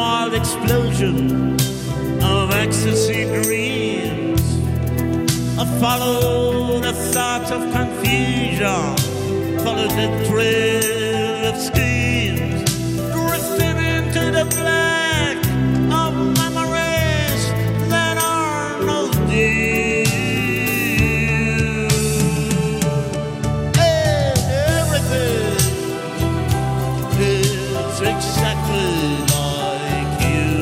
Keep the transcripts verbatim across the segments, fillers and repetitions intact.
wild explosion of ecstasy dreams. I follow the thoughts of confusion, follow the trail of schemes, drifting into the black of memories that are no deep. And everything is exactly like you.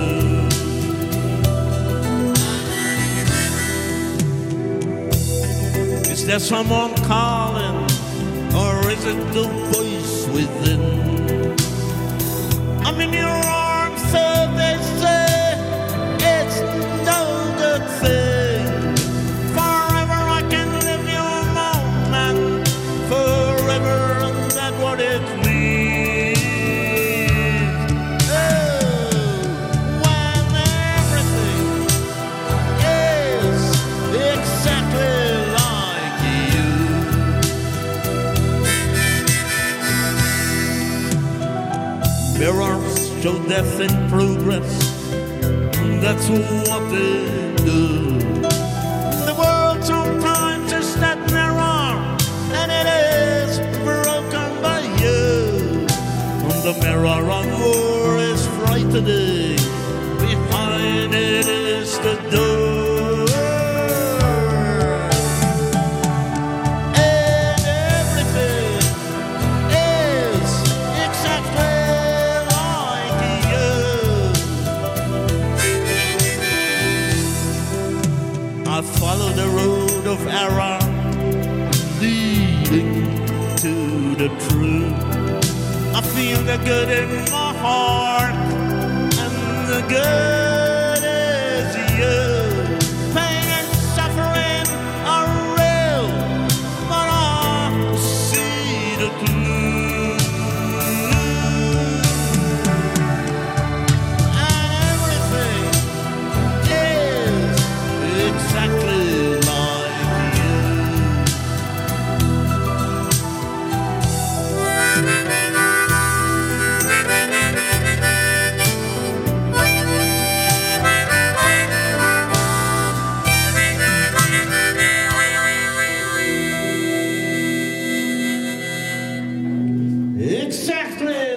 Is there someone calling, or is it the voice within? I'm in your arms, so they say it's no good thing. Forever I can live your moment, forever that's what it means. Oh, when everything is exactly like you. Mirrors show death in progress, that's what they do. The world sometimes is that mirror, and it is broken by you. And the mirror of war is frightening, behind it is the door. And everything is exactly like you. I follow the road of error, leading to the truth. I feel the good in my heart, and the good is you. Pain and suffering are real, but I see the clue. And everything is exactly like you. Exactly